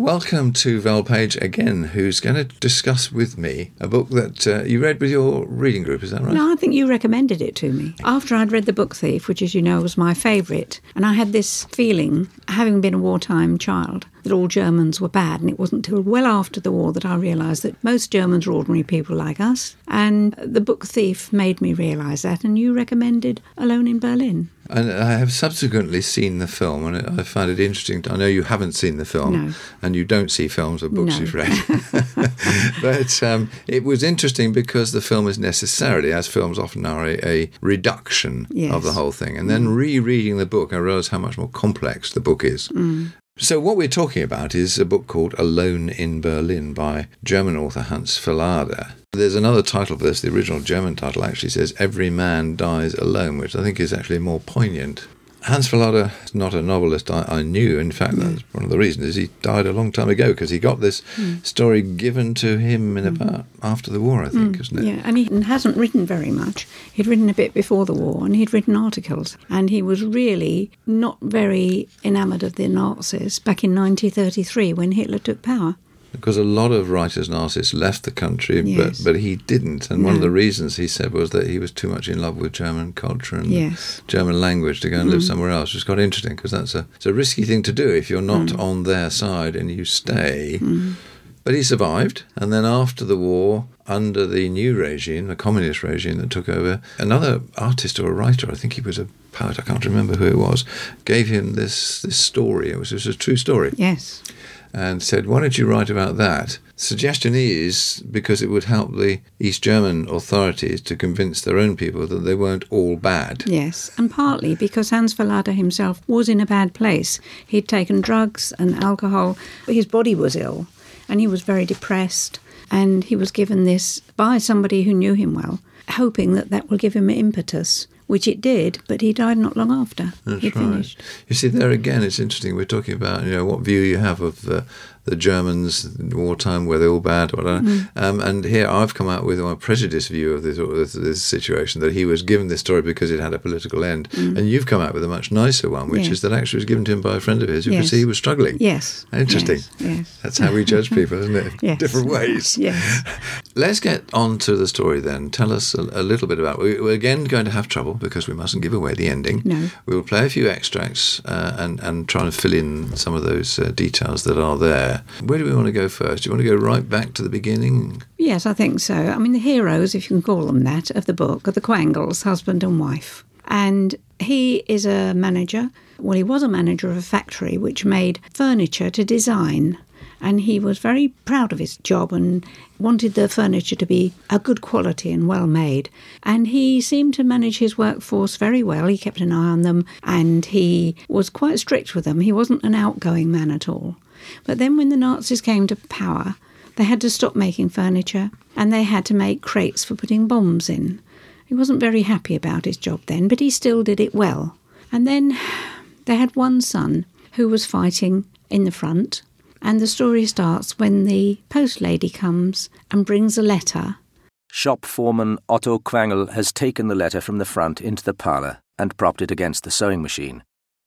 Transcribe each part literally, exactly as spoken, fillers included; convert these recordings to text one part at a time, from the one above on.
welcome to Val Page again, who's going to discuss with me a book that uh, you read with your reading group, is that right? No, I think you recommended it to me. After I'd read The Book Thief, which, as you know, was my favourite, and I had this feeling, having been a wartime child, that all Germans were bad, and it wasn't until well after the war that I realised that most Germans are ordinary people like us, and The Book Thief made me realise that, and you recommended Alone in Berlin. And I have subsequently seen the film, and I find it interesting. I know you haven't seen the film, no. and you don't see films or books no. you've read. But um, it was interesting because the film is necessarily, as films often are, a, a reduction yes. of the whole thing. And then rereading the book, I realised how much more complex the book is. Mm. So what we're talking about is a book called Alone in Berlin by German author Hans Fallada. There's another title for this. The original German title actually says Every Man Dies Alone, which I think is actually more poignant. Hans Fallada is not a novelist I, I knew. In fact, mm. that's one of the reasons is he died a long time ago because he got this mm. story given to him in about after the war, I think, mm. isn't it? Yeah, and he hasn't written very much. He'd written a bit before the war, and he'd written articles. And he was really not very enamoured of the Nazis back in nineteen thirty-three when Hitler took power. Because a lot of writers and artists left the country, yes. but, but he didn't. And no. one of the reasons he said was that he was too much in love with German culture and yes. German language to go and mm. live somewhere else. It's quite interesting because that's a, it's a risky thing to do if you're not mm. on their side and you stay. Mm. But he survived. And then after the war, under the new regime, the communist regime that took over, another artist or a writer, I think he was a poet, I can't remember who it was, gave him this, this story. It was, it was a true story. Yes. And said, why don't you write about that? Suggestion is because it would help the East German authorities to convince their own people that they weren't all bad. Yes, and partly because Hans Fallada himself was in a bad place. He'd taken drugs and alcohol. His body was ill, and he was very depressed. And he was given this by somebody who knew him well, hoping that that would give him impetus. Which it did, but he died not long after. That's he right. finished. You see, there again, it's interesting. We're talking about, you know, what view you have of the, the Germans in wartime, were they all bad or whatever. Mm. Um, and here I've come out with my prejudiced view of this, this, this situation, that he was given this story because it had a political end. Mm. And you've come out with a much nicer one, which yes. is that actually was given to him by a friend of his who yes. could see he was struggling. Yes. Interesting. Yes. yes. That's how we judge people, isn't it? Yes. Different ways. Yes. Let's get on to the story then. Tell us a, a little bit about it. We're again going to have trouble because we mustn't give away the ending. No. We will play a few extracts uh, and, and try and fill in some of those uh, details that are there. Where do we want to go first? Do you want to go right back to the beginning? Yes, I think so. I mean, the heroes, if you can call them that, of the book are the Quangles, husband and wife. And he is a manager. Well, he was a manager of a factory which made furniture to design. And he was very proud of his job and wanted the furniture to be a good quality and well made. And he seemed to manage his workforce very well. He kept an eye on them and he was quite strict with them. He wasn't an outgoing man at all. But then when the Nazis came to power, they had to stop making furniture and they had to make crates for putting bombs in. He wasn't very happy about his job then, but he still did it well. And then they had one son who was fighting in the front. And the story starts when the post lady comes and brings a letter. Shop foreman Otto Quangle has taken the letter from the front into the parlour and propped it against the sewing machine.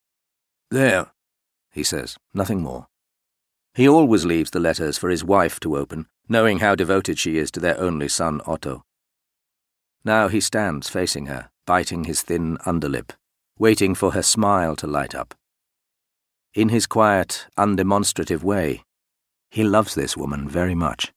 There, he says, nothing more. He always leaves the letters for his wife to open, knowing how devoted she is to their only son Otto. Now he stands facing her, biting his thin underlip, waiting for her smile to light up. In his quiet, undemonstrative way, he loves this woman very much.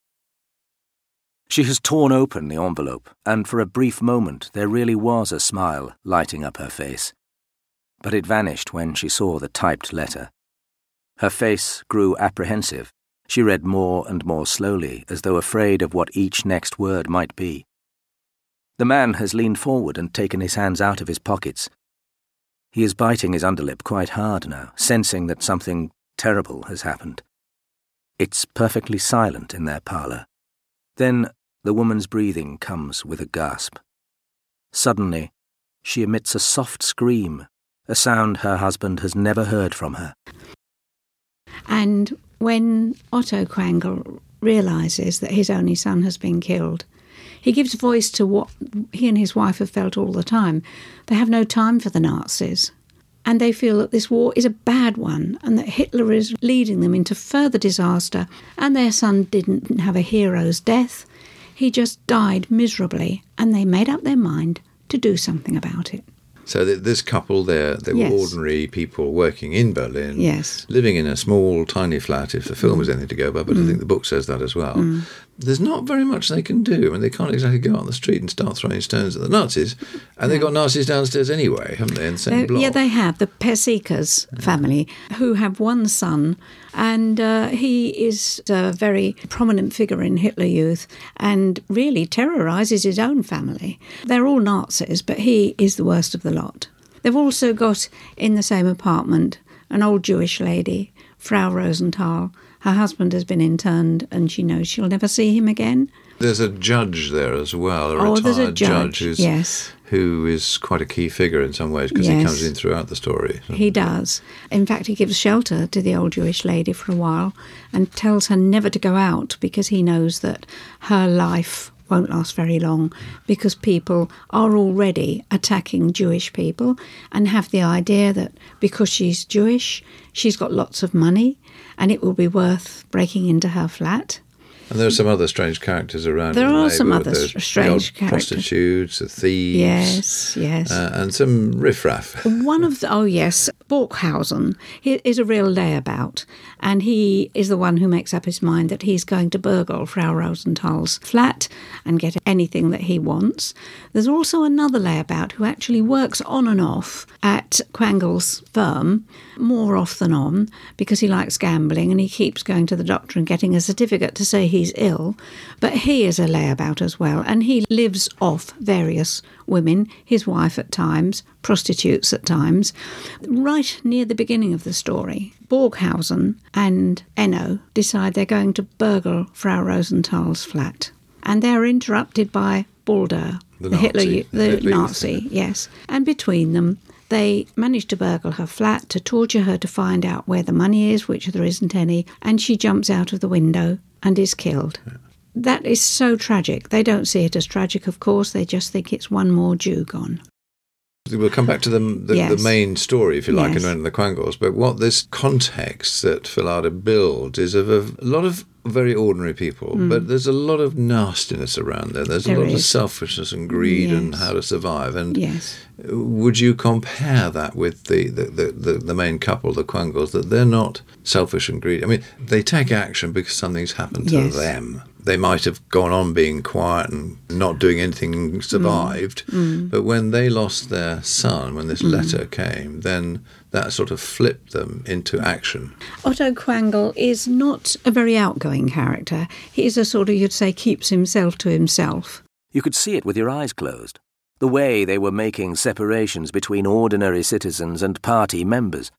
She has torn open the envelope, and for a brief moment there really was a smile lighting up her face. But it vanished when she saw the typed letter. Her face grew apprehensive. She read more and more slowly, as though afraid of what each next word might be. The man has leaned forward and taken his hands out of his pockets. He is biting his underlip quite hard now, sensing that something terrible has happened. It's perfectly silent in their parlour. Then the woman's breathing comes with a gasp. Suddenly, she emits a soft scream, a sound her husband has never heard from her. And when Otto Quangle realises that his only son has been killed, he gives voice to what he and his wife have felt all the time. They have no time for the Nazis. and they feel that this war is a bad one and that Hitler is leading them into further disaster, and their son didn't have a hero's death. He just died miserably, and they made up their mind to do something about it. So th- this couple, there, they were Yes. ordinary people working in Berlin, Yes. living in a small, tiny flat, if the film was anything to go by, but I think the book says that as well. Mm. There's not very much they can do. I mean, they can't exactly go out on the street and start throwing stones at the Nazis, and they've got Nazis downstairs anyway, haven't they, in the same They- block? yeah, they have, the Persikers family, who have one son, and uh, he is a very prominent figure in Hitler Youth and really terrorises his own family. They're all Nazis, but he is the worst of the lot. They've also got in the same apartment an old Jewish lady, Frau Rosenthal. Her husband has been interned and she knows she'll never see him again. There's a judge there as well, a Oh, retired there's a judge, who's, yes. who is quite a key figure in some ways because he Yes. comes in throughout the story. He does. In fact, he gives shelter to the old Jewish lady for a while and tells her never to go out because he knows that her life won't last very long because people are already attacking Jewish people and have the idea that because she's Jewish, she's got lots of money and it will be worth breaking into her flat. And there are some other strange characters around. There in the are some neighbourhood. other There's strange the odd characters. prostitutes, the thieves. Yes, yes. Uh, and some riffraff. One of the, oh yes, Borkhausen, he is a real layabout, and he is the one who makes up his mind that he's going to burgle Frau Rosenthal's flat and get anything that he wants. There's also another layabout who actually works on and off at Quangel's firm, more off than on, because he likes gambling and he keeps going to the doctor and getting a certificate to say he's ill. But he is a layabout as well, and he lives off various women, his wife at times, prostitutes at times. Right near the beginning of the story, Borkhausen and Enno decide they're going to burgle Frau Rosenthal's flat. And they're interrupted by Baldur, The the, Hitler, Nazi. the Hitler Youth. Nazi, yes. And between them, they manage to burgle her flat, to torture her to find out where the money is, which there isn't any, and she jumps out of the window and is killed. Yeah. That is so tragic. They don't see it as tragic, of course. They just think it's one more Jew gone. We'll come back to the, the, Yes. the main story, if you like, Yes. in the Quangels. But what this context that Fallada builds is of a, a lot of very ordinary people, mm. but there's a lot of nastiness around there. There's there a lot is. of selfishness and greed Yes. and how to survive. And yes. would you compare that with the, the, the, the, the main couple, the Quangels, that they're not selfish and greedy? I mean, they take action because something's happened to Yes. them. They might have gone on being quiet and not doing anything and survived, Mm. but when they lost their son, when this Mm. letter came, then that sort of flipped them into action. Otto Quangel is not a very outgoing character. He's a sort of, you'd say, keeps himself to himself. You could see it with your eyes closed. The way they were making separations between ordinary citizens and party members.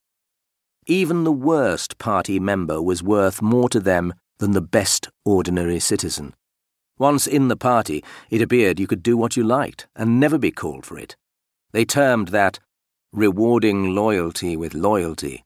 Even the worst party member was worth more to them than the best ordinary citizen. Once in the party, it appeared you could do what you liked and never be called for it. They termed that rewarding loyalty with loyalty.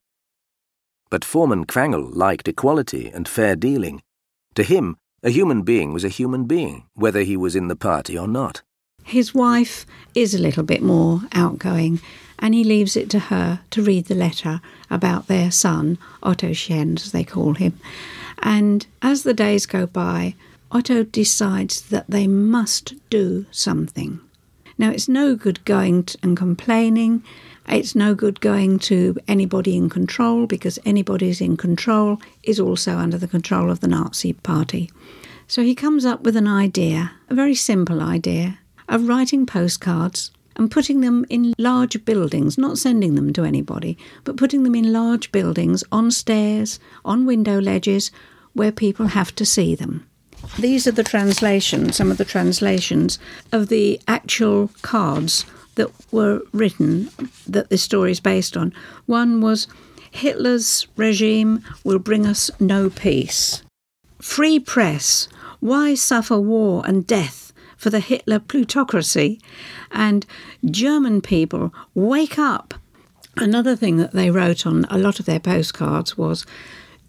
But Foreman Quangel liked equality and fair dealing. To him, a human being was a human being, whether he was in the party or not. His wife is a little bit more outgoing, and he leaves it to her to read the letter about their son, Otto Schenn, as they call him. And as the days go by, Otto decides that they must do something. Now, it's no good going to, and complaining. It's no good going to anybody in control, because anybody who's in control is also under the control of the Nazi Party. So he comes up with an idea, a very simple idea, of writing postcards and putting them in large buildings, not sending them to anybody, but putting them in large buildings, on stairs, on window ledges, where people have to see them. These are the translations, some of the translations of the actual cards that were written that this story is based on. One was, Hitler's regime will bring us no peace. Free press, why suffer war and death for the Hitler plutocracy? And German people, wake up. Another thing that they wrote on a lot of their postcards was,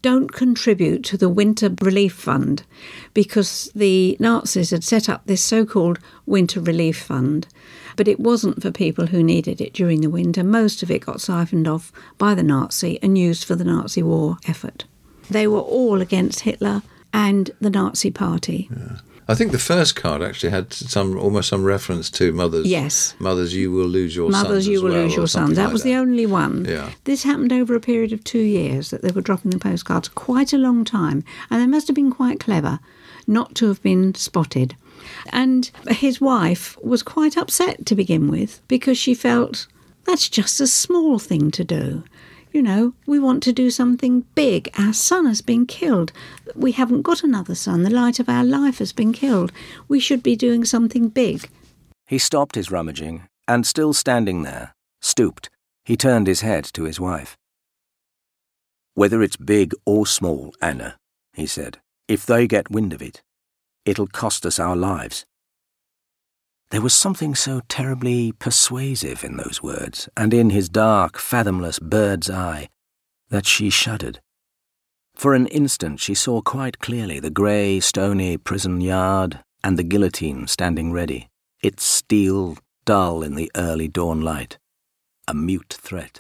don't contribute to the Winter Relief Fund, because the Nazis had set up this so-called Winter Relief Fund, but it wasn't for people who needed it during the winter. Most of it got siphoned off by the Nazi and used for the Nazi war effort. They were all against Hitler and the Nazi Party. Yeah. I think the first card actually had some almost some reference to mothers. Yes. Mothers, you will lose your sons. Mothers, you will as well, lose your sons. That like was that. the only one. Yeah. This happened over a period of two years that they were dropping the postcards, quite a long time. And they must have been quite clever not to have been spotted. And his wife was quite upset to begin with, because she felt that's just a small thing to do. You know, we want to do something big. Our son has been killed. We haven't got another son. The light of our life has been killed. We should be doing something big. He stopped his rummaging, and still standing there, stooped, he turned his head to his wife. "Whether it's big or small, Anna," he said, "if they get wind of it, it'll cost us our lives." There was something so terribly persuasive in those words, and in his dark, fathomless bird's eye, that she shuddered. For an instant she saw quite clearly the grey, stony prison yard and the guillotine standing ready, its steel dull in the early dawn light, a mute threat.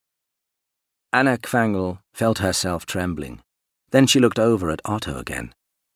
Anna Quangle felt herself trembling. Then she looked over at Otto again.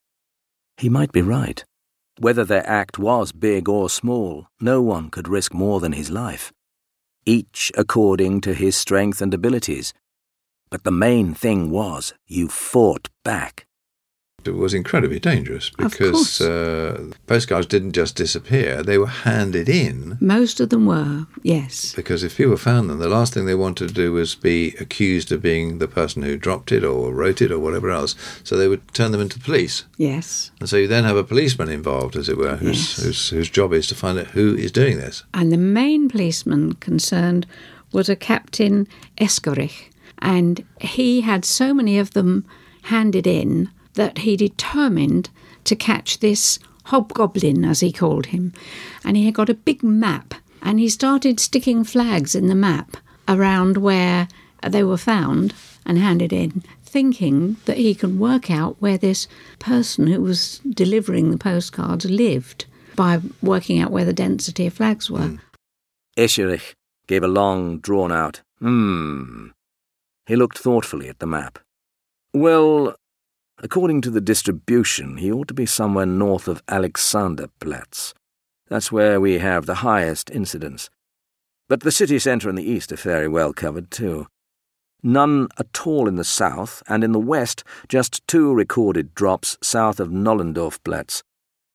He might be right. Whether their act was big or small, no one could risk more than his life, each according to his strength and abilities. But the main thing was, you fought back. It was incredibly dangerous because uh, postcards didn't just disappear, they were handed in. Most of them were, yes. Because if people found them, the last thing they wanted to do was be accused of being the person who dropped it or wrote it or whatever else. So they would turn them into police. Yes. And so you then have a policeman involved, as it were, whose, Yes. whose, whose job is to find out who is doing this. And the main policeman concerned was a Captain Escherich, and he had so many of them handed in that he determined to catch this hobgoblin, as he called him. And he had got a big map, and he started sticking flags in the map around where they were found and handed in, thinking that he could work out where this person who was delivering the postcards lived by working out where the density of flags were. Mm. Escherich gave a long, drawn-out, hmm. He looked thoughtfully at the map. Well, according to the distribution, he ought to be somewhere north of Alexanderplatz. That's where we have the highest incidence. But the city centre and the east are very well covered, too. None at all in the south, and in the west, just two recorded drops south of Nollendorfplatz.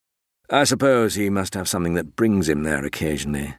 I suppose he must have something that brings him there occasionally.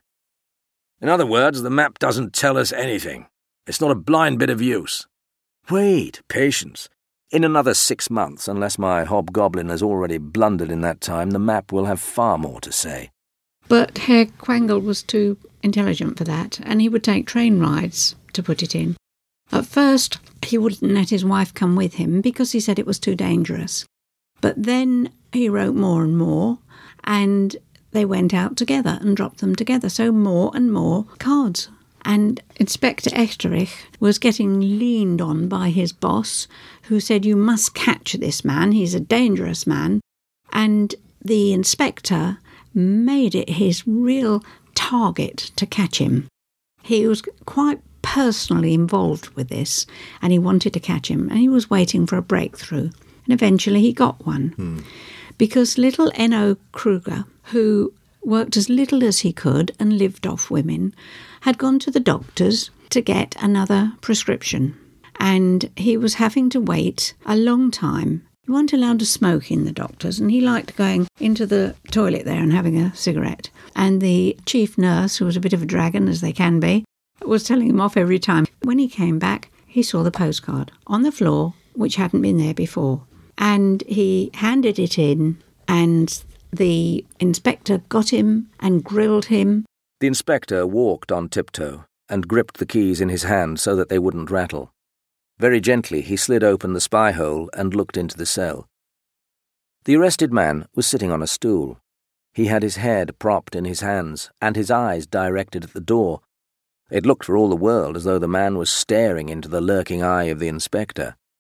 In other words, the map doesn't tell us anything. It's not a blind bit of use. Wait, patience. In another six months, unless my hobgoblin has already blundered in that time, the map will have far more to say. But Herr Quangle was too intelligent for that, and he would take train rides to put it in. At first, he wouldn't let his wife come with him because he said it was too dangerous. But then he wrote more and more, and they went out together and dropped them together, so more and more cards. And Inspector Escherich was getting leaned on by his boss, who said, you must catch this man, he's a dangerous man. And the inspector made it his real target to catch him. He was quite personally involved with this, and he wanted to catch him, and he was waiting for a breakthrough. And eventually he got one. Hmm. Because little Enno Kruger, who worked as little as he could and lived off women, had gone to the doctors to get another prescription. And he was having to wait a long time. You weren't allowed to smoke in the doctors, and he liked going into the toilet there and having a cigarette. And the chief nurse, who was a bit of a dragon, as they can be, was telling him off every time. When he came back, he saw the postcard on the floor, which hadn't been there before. And he handed it in, and the inspector got him and grilled him. The inspector walked on tiptoe and gripped the keys in his hand so that they wouldn't rattle. Very gently he slid open the spy hole and looked into the cell. The arrested man was sitting on a stool. He had his head propped in his hands and his eyes directed at the door. It looked for all the world as though the man was staring into the lurking eye of the inspector.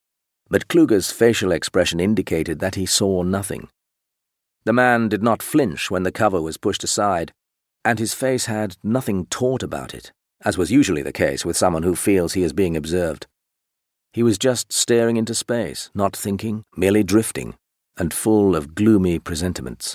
but Kluger's facial expression indicated that he saw nothing. The man did not flinch when the cover was pushed aside, and his face had nothing taut about it, as was usually the case with someone who feels he is being observed. He was just staring into space, not thinking, merely drifting, and full of gloomy presentiments.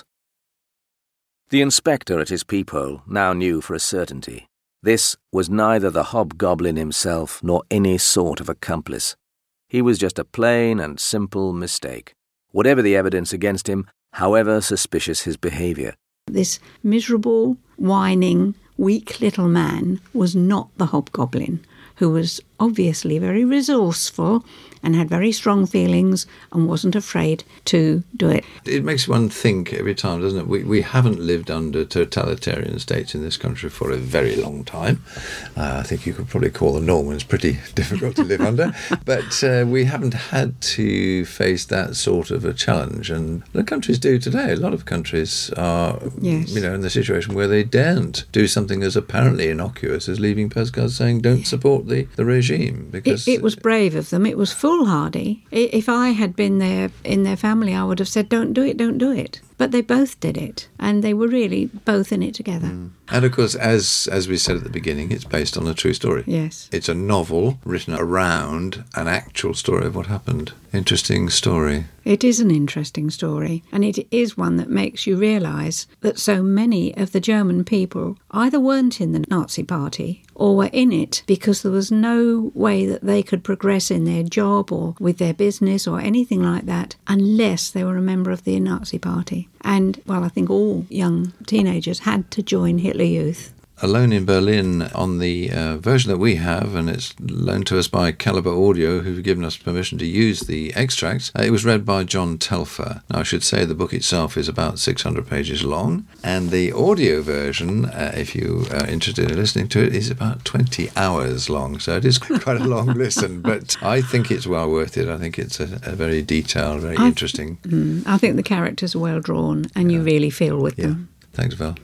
The inspector at his peephole now knew for a certainty this was neither the hobgoblin himself nor any sort of accomplice. He was just a plain and simple mistake, whatever the evidence against him, however suspicious his behaviour. This miserable, whining, weak little man was not the hobgoblin, who was obviously very resourceful and had very strong feelings and wasn't afraid to do it. It makes one think every time, doesn't it? We, we haven't lived under totalitarian states in this country for a very long time. Uh, I think you could probably call the Normans pretty difficult to live under. But uh, we haven't had to face that sort of a challenge. And the countries do today. A lot of countries are yes. you know, in the situation where they daren't do something as apparently innocuous as leaving postcards saying don't support the, the regime. Because it, it was brave of them. It was foolhardy. If I had been there in their family, I would have said, don't do it, don't do it. But they both did it, and they were really both in it together. Mm. And of course, as as we said at the beginning, it's based on a true story. Yes. It's a novel written around an actual story of what happened. Interesting story. It is an interesting story, and it is one that makes you realise that so many of the German people either weren't in the Nazi Party or were in it because there was no way that they could progress in their job or with their business or anything like that unless they were a member of the Nazi Party. And, well, I think all young teenagers had to join Hitler Youth. Alone in Berlin, on the uh, version that we have, and it's loaned to us by Calibre Audio, who've given us permission to use the extracts. Uh, it was read by John Telfer. Now, I should say the book itself is about six hundred pages long, and the audio version, uh, if you are interested in listening to it, is about twenty hours long, so it is quite a long listen, but I think it's well worth it. I think it's a, a very detailed, very I, interesting. Mm, I think the characters are well drawn, and yeah. you really feel with yeah. them. Thanks, Val.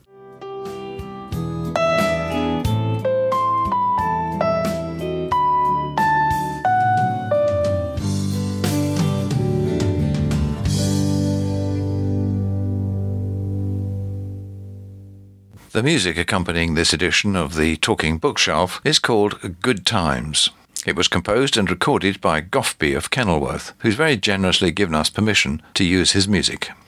The music accompanying this edition of the Talking Bookshelf is called Good Times. It was composed and recorded by Goffby of Kenilworth, who's very generously given us permission to use his music.